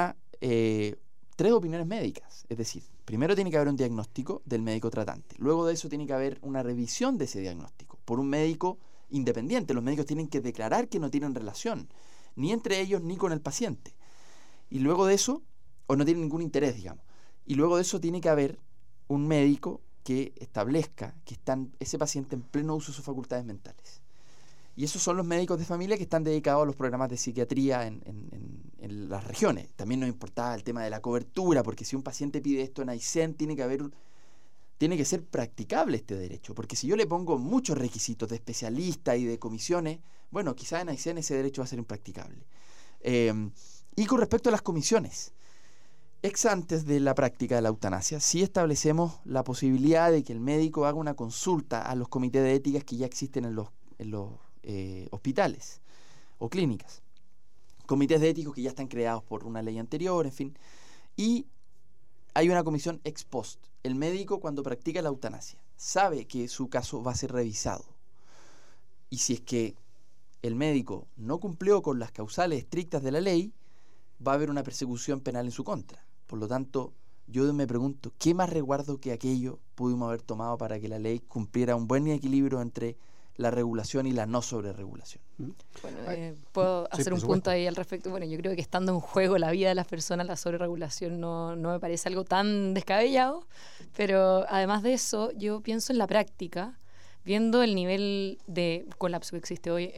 3 opiniones médicas. Es decir, primero tiene que haber un diagnóstico del médico tratante. Luego de eso tiene que haber una revisión de ese diagnóstico por un médico independiente. Los médicos tienen que declarar que no tienen relación, ni entre ellos ni con el paciente. Y luego de eso, o no tienen ningún interés, digamos. Y luego de eso tiene que haber un médico que establezca que ese paciente en pleno uso de sus facultades mentales. Y esos son los médicos de familia que están dedicados a los programas de psiquiatría en las regiones. También nos importaba el tema de la cobertura, porque si un paciente pide esto en Aysén, tiene que ser practicable este derecho. Porque si yo le pongo muchos requisitos de especialistas y de comisiones, bueno, quizás en Aysén ese derecho va a ser impracticable. Y con respecto a las comisiones, ex antes de la práctica de la eutanasia, sí establecemos la posibilidad de que el médico haga una consulta a los comités de éticas que ya existen en los hospitales o clínicas. Comités de éticos que ya están creados por una ley anterior, en fin. Y hay una comisión ex post. El médico, cuando practica la eutanasia, sabe que su caso va a ser revisado. Y si es que el médico no cumplió con las causales estrictas de la ley, va a haber una persecución penal en su contra. Por lo tanto, yo me pregunto, ¿qué más resguardo que aquello pudimos haber tomado para que la ley cumpliera un buen equilibrio entre la regulación y la no sobreregulación? Bueno, puedo hacer un punto ahí al respecto. Bueno, yo creo que estando en juego la vida de las personas, la sobreregulación no me parece algo tan descabellado, pero además de eso, yo pienso en la práctica, viendo el nivel de colapso que existe hoy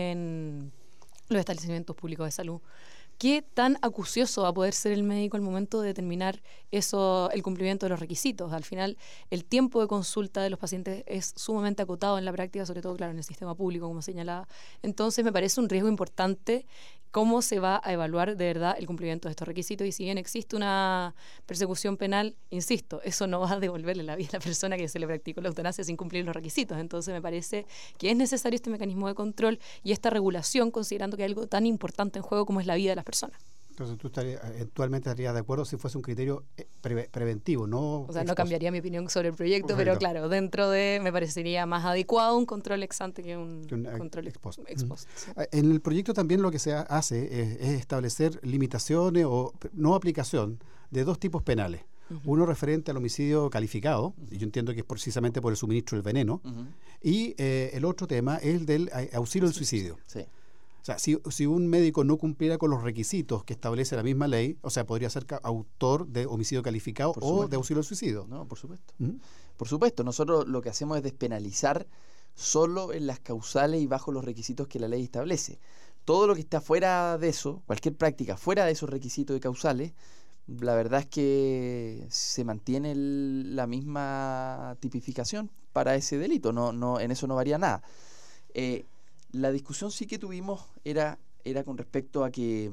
en los establecimientos públicos de salud. ¿Qué tan acucioso va a poder ser el médico al momento de determinar el cumplimiento de los requisitos? Al final, el tiempo de consulta de los pacientes es sumamente acotado en la práctica, sobre todo, claro, en el sistema público, como señalaba. Entonces, me parece un riesgo importante cómo se va a evaluar de verdad el cumplimiento de estos requisitos. Y si bien existe una persecución penal, insisto, eso no va a devolverle la vida a la persona que se le practicó la eutanasia sin cumplir los requisitos. Entonces, me parece que es necesario este mecanismo de control y esta regulación, considerando que hay algo tan importante en juego como es la vida de las personas. Entonces tú eventualmente estarías de acuerdo si fuese un criterio preventivo, ¿no? O sea, no cambiaría mi opinión sobre el proyecto, pero claro, dentro me parecería más adecuado un control ex ante que un control ex post. Sí. En el proyecto también lo que se hace es establecer limitaciones o no aplicación de 2 tipos penales. Uno referente al homicidio calificado, y yo entiendo que es precisamente por el suministro del veneno, y el otro tema es el del auxilio al suicidio. Sí. O sea, si un médico no cumpliera con los requisitos que establece la misma ley, o sea, podría ser autor de homicidio calificado o de auxilio al suicidio. No, por supuesto. Por supuesto, nosotros lo que hacemos es despenalizar solo en las causales y bajo los requisitos que la ley establece. Todo lo que está fuera de eso, cualquier práctica fuera de esos requisitos y causales, la verdad es que se mantiene la misma tipificación para ese delito. No, en eso no varía nada. La discusión sí que tuvimos era con respecto a que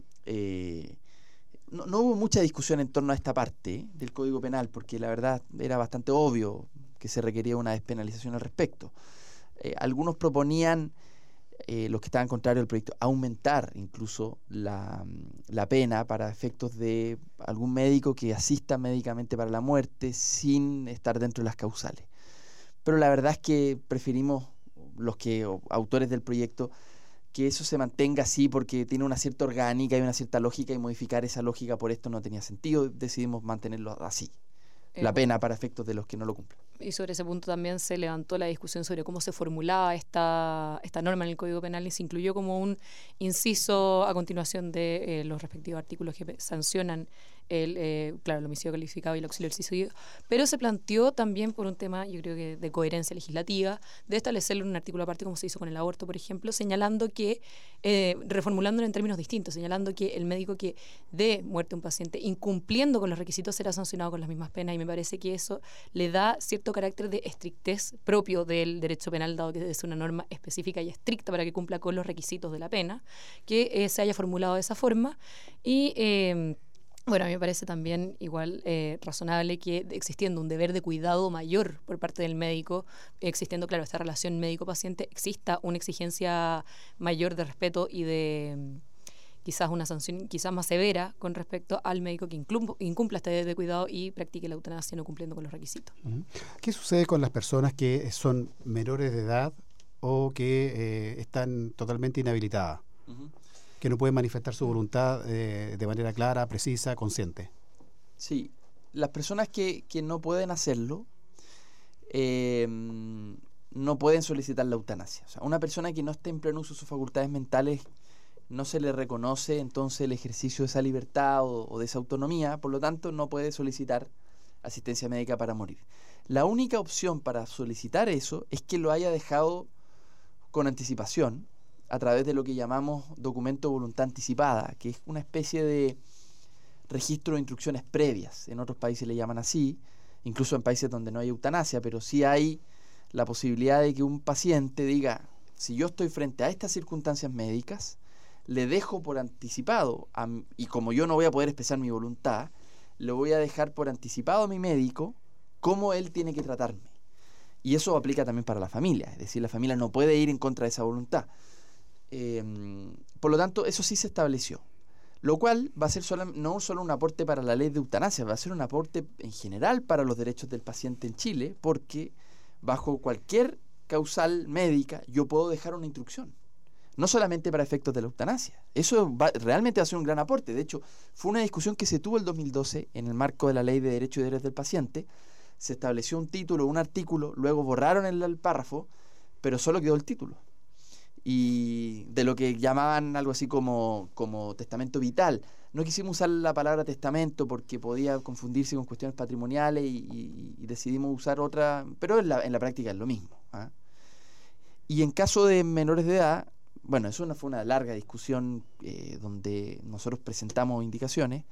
no hubo mucha discusión en torno a esta parte del Código Penal, porque la verdad era bastante obvio que se requería una despenalización al respecto. Algunos proponían, los que estaban contrarios al proyecto, aumentar incluso la pena para efectos de algún médico que asista médicamente para la muerte sin estar dentro de las causales. Pero la verdad es que preferimos, autores del proyecto, que eso se mantenga así porque tiene una cierta orgánica y una cierta lógica, y modificar esa lógica por esto no tenía sentido. Decidimos mantenerlo así, la pena para efectos de los que no lo cumplen. Y sobre ese punto también se levantó la discusión sobre cómo se formulaba esta norma en el Código Penal, y se incluyó como un inciso a continuación de los respectivos artículos que sancionan el homicidio calificado y el auxilio al suicidio, pero se planteó también por un tema, yo creo que de coherencia legislativa, de establecerlo en un artículo aparte, como se hizo con el aborto, por ejemplo, señalando que, reformulándolo en términos distintos, señalando que el médico que dé muerte a un paciente incumpliendo con los requisitos será sancionado con las mismas penas, y me parece que eso le da cierto carácter de estrictez propio del derecho penal, dado que es una norma específica y estricta para que cumpla con los requisitos de la pena, que se haya formulado de esa forma. Y bueno, a mí me parece también igual razonable que, existiendo un deber de cuidado mayor por parte del médico, existiendo, claro, esta relación médico-paciente, exista una exigencia mayor de respeto y de quizás una sanción quizás más severa con respecto al médico que incumpla este deber de cuidado y practique la eutanasia no cumpliendo con los requisitos. ¿Qué sucede con las personas que son menores de edad o que están totalmente inhabilitadas, que no pueden manifestar su voluntad de manera clara, precisa, consciente? Sí, las personas que no pueden hacerlo no pueden solicitar la eutanasia. O sea, una persona que no esté en pleno uso de sus facultades mentales no se le reconoce entonces el ejercicio de esa libertad o de esa autonomía, por lo tanto no puede solicitar asistencia médica para morir. La única opción para solicitar eso es que lo haya dejado con anticipación a través de lo que llamamos documento de voluntad anticipada, que es una especie de registro de instrucciones previas. En otros países le llaman así, incluso en países donde no hay eutanasia, pero sí hay la posibilidad de que un paciente diga, si yo estoy frente a estas circunstancias médicas, le dejo por anticipado, y como yo no voy a poder expresar mi voluntad, le voy a dejar por anticipado a mi médico cómo él tiene que tratarme. Y eso aplica también para la familia, es decir, la familia no puede ir en contra de esa voluntad. Por lo tanto, eso sí se estableció. Lo cual va a ser no solo un aporte para la ley de eutanasia, va a ser un aporte en general para los derechos del paciente en Chile, porque bajo cualquier causal médica yo puedo dejar una instrucción. No solamente para efectos de la eutanasia. Eso realmente va a ser un gran aporte. De hecho, fue una discusión que se tuvo el 2012 en el marco de la Ley de Derechos y Deberes del Paciente. Se estableció un título, un artículo, luego borraron el párrafo, pero solo quedó el título. Y de lo que llamaban algo así como testamento vital. No quisimos usar la palabra testamento porque podía confundirse con cuestiones patrimoniales y decidimos usar otra, pero en la práctica es lo mismo. Y en caso de menores de edad, bueno, eso fue una larga discusión donde nosotros presentamos indicaciones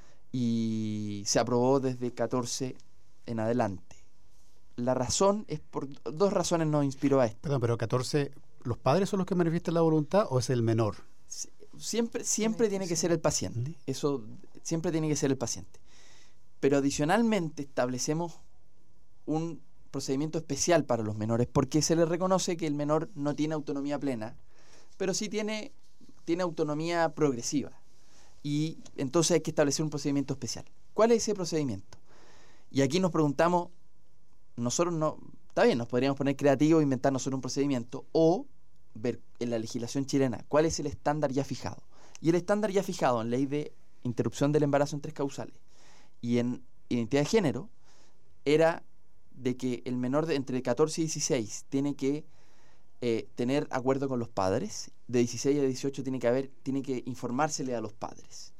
y se aprobó desde 14 en adelante. La razón es por dos razones nos inspiró a esto. Perdón, pero 14, ¿los padres son los que manifiestan la voluntad o es el menor? Siempre tiene que ser el paciente. Eso siempre tiene que ser el paciente. Pero adicionalmente establecemos un procedimiento especial para los menores porque se les reconoce que el menor no tiene autonomía plena, pero sí tiene autonomía progresiva. Y entonces hay que establecer un procedimiento especial. ¿Cuál es ese procedimiento? Y aquí nos preguntamos, nosotros no, está bien, nos podríamos poner creativos e inventar nosotros un procedimiento, o ver en la legislación chilena cuál es el estándar ya fijado. Y el estándar ya fijado en ley de interrupción del embarazo en 3 causales y en identidad de género era de que el menor de entre 14 y 16 tiene que tener acuerdo con los padres, de 16 a 18 tiene que informársele a los padres.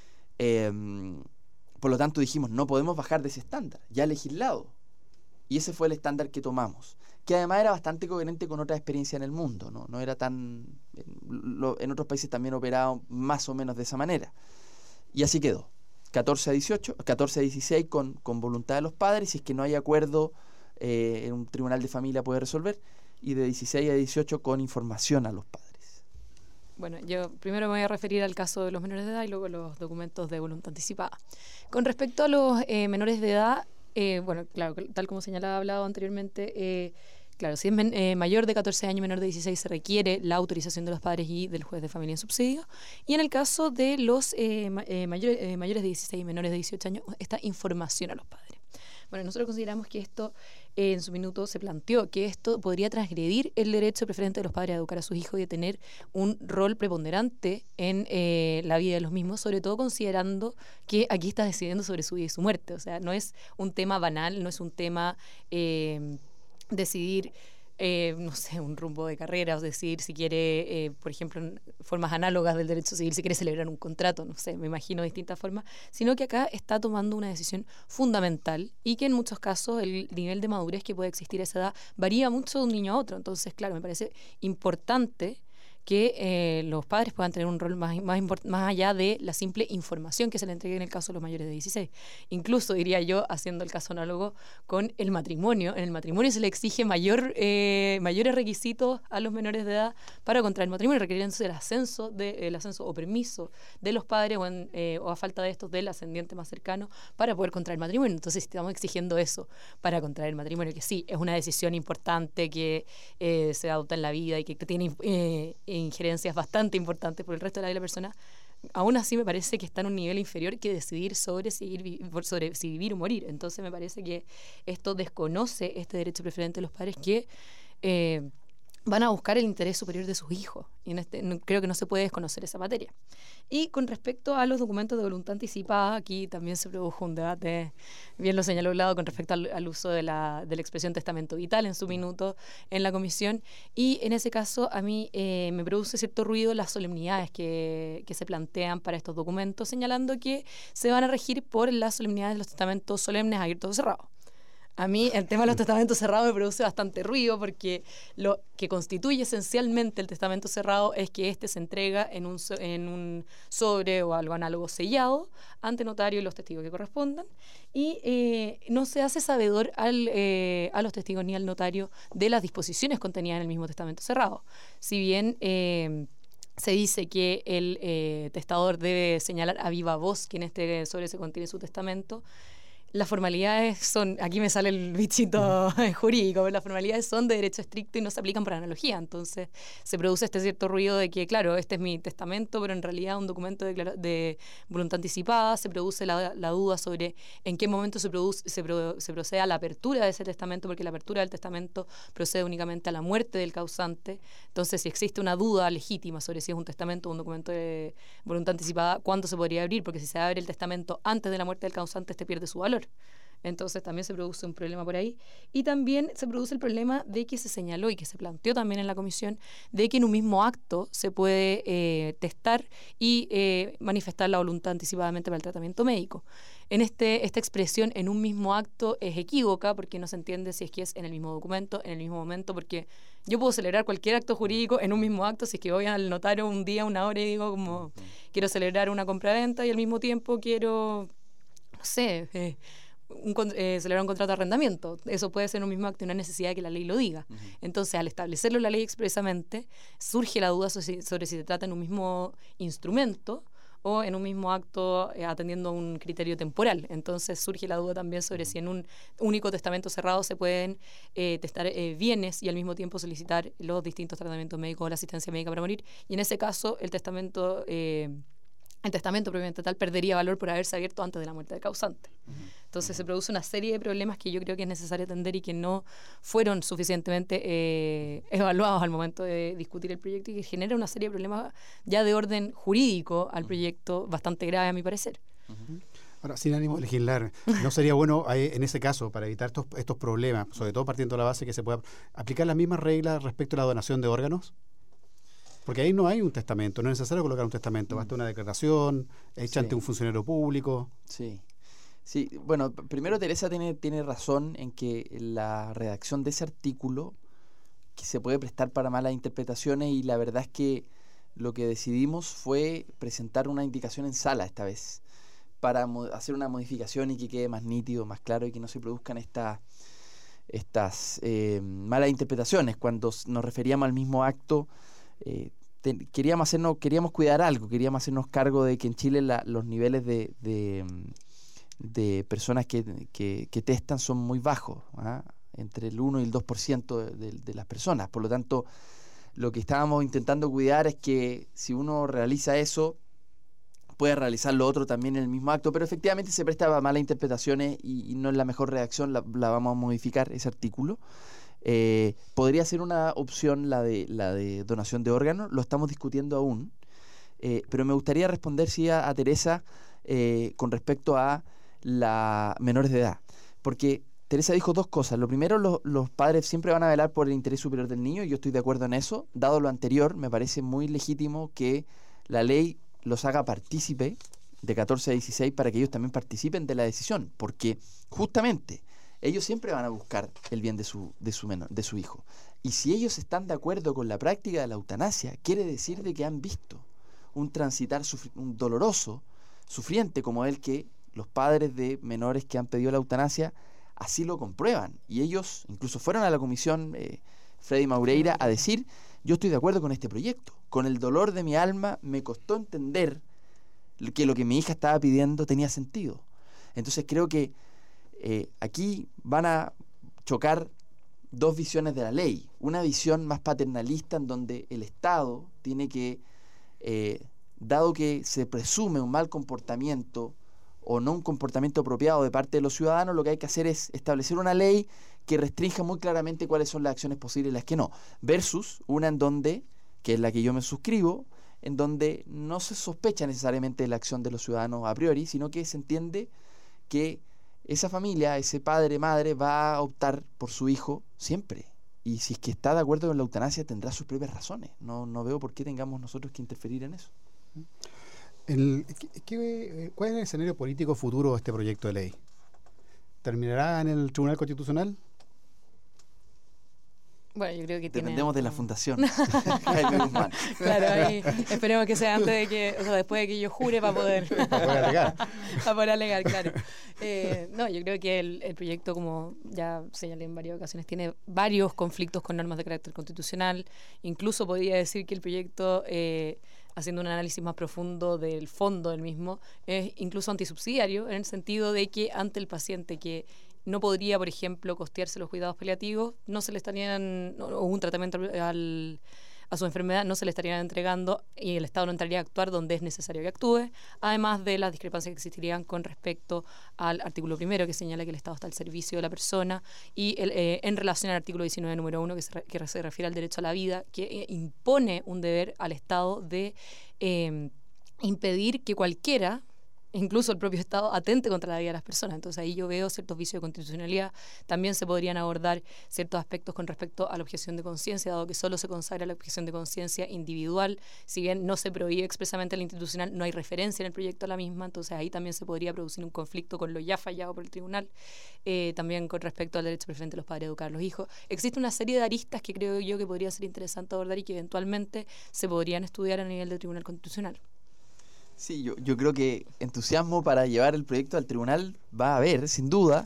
Por lo tanto dijimos, no podemos bajar de ese estándar, ya legislado. Y ese fue el estándar que tomamos, que además era bastante coherente con otra experiencia en el mundo, no era tan... en otros países también operaba más o menos de esa manera. Y así quedó. 14 a 16 con voluntad de los padres, si es que no hay acuerdo, en un tribunal de familia puede resolver, y de 16 a 18 con información a los padres. Bueno, yo primero me voy a referir al caso de los menores de edad y luego los documentos de voluntad anticipada. Con respecto a los menores de edad, bueno, claro, tal como señalaba, hablado anteriormente, claro, si es mayor de 14 años, menor de 16, se requiere la autorización de los padres y del juez de familia en subsidio. Y en el caso de los mayores de 16 y menores de 18 años, esta información a los padres. Bueno, nosotros consideramos que esto, en su minuto se planteó que esto podría transgredir el derecho preferente de los padres a educar a sus hijos y de tener un rol preponderante en la vida de los mismos, sobre todo considerando que aquí está decidiendo sobre su vida y su muerte. O sea, no es un tema banal, no es un tema decidir, no sé, un rumbo de carrera, o decir si quiere, por ejemplo, en formas análogas del derecho civil, si quiere celebrar un contrato, no sé, me imagino distintas formas, sino que acá está tomando una decisión fundamental y que en muchos casos el nivel de madurez que puede existir a esa edad varía mucho de un niño a otro. Entonces, claro, me parece importante que los padres puedan tener un rol más allá de la simple información que se le entregue en el caso de los mayores de 16. Incluso, diría yo, haciendo el caso análogo con el matrimonio. En el matrimonio se le exige mayores requisitos a los menores de edad para contraer el matrimonio, requiriéndose el ascenso o permiso de los padres o a falta de estos del ascendiente más cercano para poder contraer el matrimonio. Entonces, si estamos exigiendo eso para contraer el matrimonio, que sí, es una decisión importante que se adopta en la vida y que tiene injerencias bastante importantes por el resto de la vida de la persona, aún así me parece que está en un nivel inferior que decidir sobre si vivir o morir. Entonces me parece que esto desconoce este derecho preferente de los padres que van a buscar el interés superior de sus hijos. Y creo que no se puede desconocer esa materia. Y con respecto a los documentos de voluntad anticipada, aquí también se produjo un debate, bien lo señaló Vlado, con respecto al uso de la expresión testamento vital en su minuto en la comisión. Y en ese caso a mí me produce cierto ruido las solemnidades que se plantean para estos documentos, señalando que se van a regir por las solemnidades de los testamentos solemnes abiertos o cerrados. A mí el tema de los testamentos cerrados me produce bastante ruido porque lo que constituye esencialmente el testamento cerrado es que éste se entrega en un sobre o algo análogo sellado ante notario y los testigos que correspondan y no se hace sabedor a los testigos ni al notario de las disposiciones contenidas en el mismo testamento cerrado. Si bien se dice que el testador debe señalar a viva voz que en este sobre se contiene su testamento, las formalidades son, aquí me sale el bichito jurídico, pero las formalidades son de derecho estricto y no se aplican por analogía. Entonces se produce este cierto ruido de que, claro, este es mi testamento, pero en realidad un documento de voluntad anticipada. Se produce la duda sobre en qué momento se procede a la apertura de ese testamento, porque la apertura del testamento procede únicamente a la muerte del causante. Entonces, si existe una duda legítima sobre si es un testamento o un documento de voluntad anticipada, ¿cuándo se podría abrir? Porque si se abre el testamento antes de la muerte del causante, este pierde su valor. Entonces también se produce un problema por ahí y también se produce el problema de que se señaló y que se planteó también en la comisión de que en un mismo acto se puede testar y manifestar la voluntad anticipadamente para el tratamiento médico. En esta expresión en un mismo acto es equívoca porque no se entiende si es que es en el mismo documento, en el mismo momento, porque yo puedo celebrar cualquier acto jurídico en un mismo acto si es que voy al notario un día, una hora y digo como quiero celebrar una compraventa y al mismo tiempo quiero, no sé, celebrar un contrato de arrendamiento. Eso puede ser un mismo acto y una necesidad de que la ley lo diga. Entonces, al establecerlo en la ley expresamente, surge la duda sobre si se trata en un mismo instrumento o en un mismo acto atendiendo a un criterio temporal. Entonces surge la duda también sobre si en un único testamento cerrado se pueden testar bienes y al mismo tiempo solicitar los distintos tratamientos médicos o la asistencia médica para morir. Y en ese caso, el testamento propiamente tal perdería valor por haberse abierto antes de la muerte del causante. Entonces se produce una serie de problemas que yo creo que es necesario atender y que no fueron suficientemente evaluados al momento de discutir el proyecto y que genera una serie de problemas ya de orden jurídico al proyecto bastante grave a mi parecer. Ahora, sin ánimo de legislar, ¿no sería bueno en ese caso, para evitar estos problemas, sobre todo partiendo de la base que se pueda aplicar las mismas reglas respecto a la donación de órganos? Porque ahí no hay un testamento, no es necesario colocar un testamento, basta una declaración hecha ante un funcionario público. Sí, bueno, primero Teresa tiene razón en que la redacción de ese artículo que se puede prestar para malas interpretaciones y la verdad es que lo que decidimos fue presentar una indicación en sala esta vez para hacer una modificación y que quede más nítido, más claro y que no se produzcan estas malas interpretaciones. Cuando nos referíamos al mismo acto, queríamos cuidar algo, queríamos hacernos cargo de que en Chile los niveles de personas que testan son muy bajos, entre el 1 y el 2% de las personas. Por lo tanto, lo que estábamos intentando cuidar es que si uno realiza eso, puede realizar lo otro también en el mismo acto, pero efectivamente se presta a malas interpretaciones y no es la mejor redacción, la vamos a modificar ese artículo. Podría ser una opción la de donación de órganos, lo estamos discutiendo aún, pero me gustaría responder a Teresa con respecto a las menores de edad, porque Teresa dijo dos cosas. Lo primero, los padres siempre van a velar por el interés superior del niño, y yo estoy de acuerdo en eso. Dado lo anterior, me parece muy legítimo que la ley los haga partícipe de 14 a 16 para que ellos también participen de la decisión, porque justamente ellos siempre van a buscar el bien de su hijo. Y si ellos están de acuerdo con la práctica de la eutanasia, quiere decir de que han visto un transitar un doloroso, sufriente como el que los padres de menores que han pedido la eutanasia así lo comprueban. Y ellos incluso fueron a la comisión, Freddy Maureira, a decir: yo estoy de acuerdo con este proyecto. Con el dolor de mi alma me costó entender que lo que mi hija estaba pidiendo tenía sentido. Entonces creo que aquí van a chocar dos visiones de la ley. Una visión más paternalista en donde el Estado tiene que, dado que se presume un mal comportamiento o no un comportamiento apropiado de parte de los ciudadanos, lo que hay que hacer es establecer una ley que restrinja muy claramente cuáles son las acciones posibles y las que no, versus una en donde, que es la que yo me suscribo, en donde no se sospecha necesariamente de la acción de los ciudadanos a priori, sino que se entiende que esa familia, ese padre, madre, va a optar por su hijo siempre. Y si es que está de acuerdo con la eutanasia, tendrá sus propias razones. No veo por qué tengamos nosotros que interferir en eso. ¿Cuál es el escenario político futuro de este proyecto de ley? ¿Terminará en el Tribunal Constitucional? Bueno, yo creo que dependemos de la fundación. Jaime Guzmán. Claro, ahí esperemos que sea antes de que, o sea, después de que yo jure para poder alegar. Para poder alegar, claro. No, yo creo que el proyecto, como ya señalé en varias ocasiones, tiene varios conflictos con normas de carácter constitucional. Incluso podría decir que el proyecto, haciendo un análisis más profundo del fondo del mismo, es incluso antisubsidiario, en el sentido de que ante el paciente que no podría, por ejemplo, costearse los cuidados paliativos, no se le estarían, o un tratamiento a su enfermedad, no se le estarían entregando y el Estado no entraría a actuar donde es necesario que actúe, además de las discrepancias que existirían con respecto al artículo 1, que señala que el Estado está al servicio de la persona, y en relación al artículo 19, número 1, que se refiere al derecho a la vida, que impone un deber al Estado de impedir que cualquiera, incluso el propio Estado, atente contra la vida de las personas. Entonces ahí yo veo ciertos vicios de constitucionalidad. También se podrían abordar ciertos aspectos con respecto a la objeción de conciencia, dado que solo se consagra la objeción de conciencia individual. Si bien no se prohíbe expresamente la institucional, no hay referencia en el proyecto a la misma, entonces ahí también se podría producir un conflicto con lo ya fallado por el tribunal. También con respecto al derecho preferente de los padres a educar a los hijos. Existe una serie de aristas que creo yo que podría ser interesante abordar y que eventualmente se podrían estudiar a nivel del Tribunal Constitucional. Sí, yo creo que entusiasmo para llevar el proyecto al tribunal va a haber, sin duda,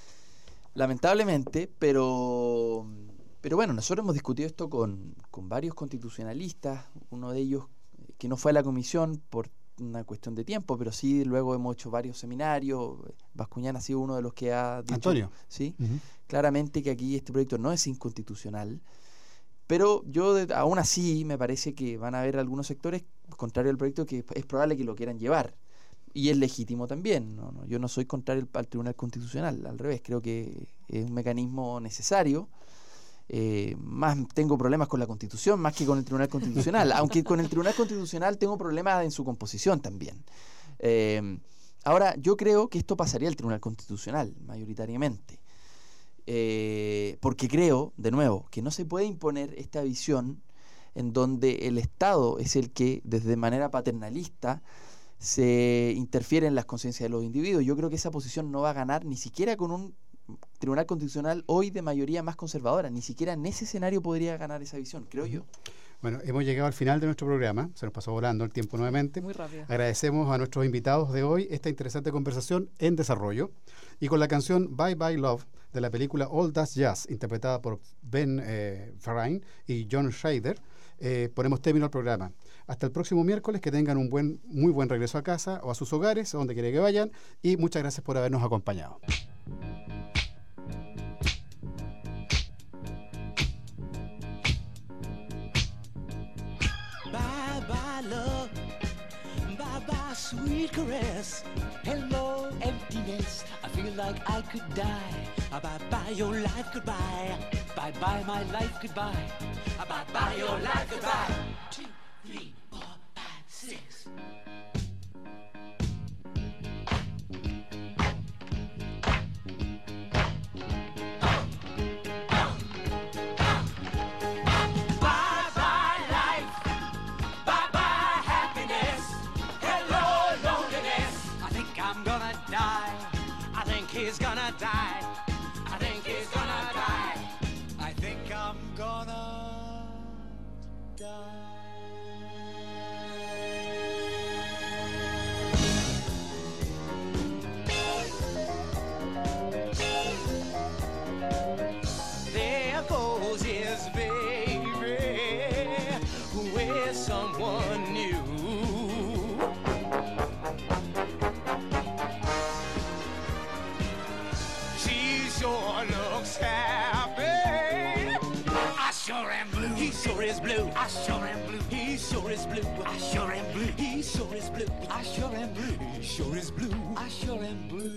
lamentablemente, pero bueno, nosotros hemos discutido esto con varios constitucionalistas, uno de ellos que no fue a la comisión por una cuestión de tiempo, pero sí luego hemos hecho varios seminarios. Bascuñán ha sido uno de los que ha dicho, Antonio, sí, claramente que aquí este proyecto no es inconstitucional. Pero yo aún así me parece que van a haber algunos sectores, contrario al proyecto, que es probable que lo quieran llevar. Y es legítimo también. Yo no soy contrario al Tribunal Constitucional, al revés, creo que es un mecanismo necesario. Más tengo problemas con la Constitución más que con el Tribunal Constitucional, aunque con el Tribunal Constitucional tengo problemas en su composición también. Ahora, yo creo que esto pasaría al Tribunal Constitucional, mayoritariamente. Porque creo, de nuevo, que no se puede imponer esta visión en donde el Estado es el que, desde manera paternalista, se interfiere en las conciencias de los individuos. Yo creo que esa posición no va a ganar ni siquiera con un Tribunal Constitucional hoy de mayoría más conservadora. Ni siquiera en ese escenario podría ganar esa visión, creo yo. Bueno, hemos llegado al final de nuestro programa, se nos pasó volando el tiempo nuevamente. Muy rápido. Agradecemos a nuestros invitados de hoy esta interesante conversación en desarrollo, y con la canción Bye Bye Love de la película All That's Jazz, interpretada por Ben Farine y John Schrader, ponemos término al programa. Hasta el próximo miércoles, que tengan un muy buen regreso a casa o a sus hogares, a donde quiera que vayan, y muchas gracias por habernos acompañado. Sweet caress, hello emptiness. I feel like I could die. Bye bye your life goodbye. Bye bye my life goodbye. Bye bye your life goodbye. 2, 3, 4, 5, 6. He's gonna die. I think he's gonna die. I think I'm gonna die. There goes his baby with someone new. Sure looks happy. I sure am blue. He sure is blue. I sure am blue. He sure is blue. I sure am blue. He sure is blue. I sure am blue.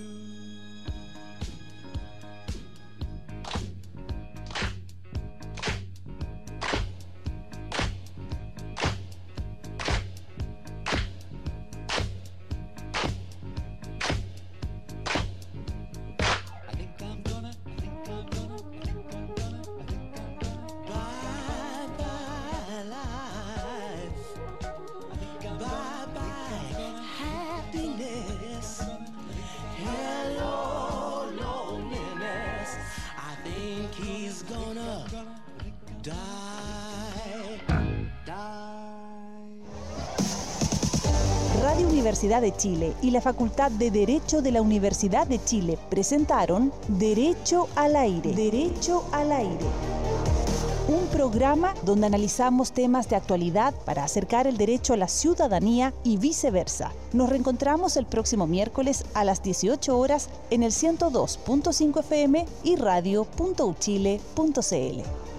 Radio Universidad de Chile y la Facultad de Derecho de la Universidad de Chile presentaron Derecho al Aire. Derecho al Aire. Un programa donde analizamos temas de actualidad para acercar el derecho a la ciudadanía y viceversa. Nos reencontramos el próximo miércoles a las 18 horas en el 102.5 FM y radio.uchile.cl.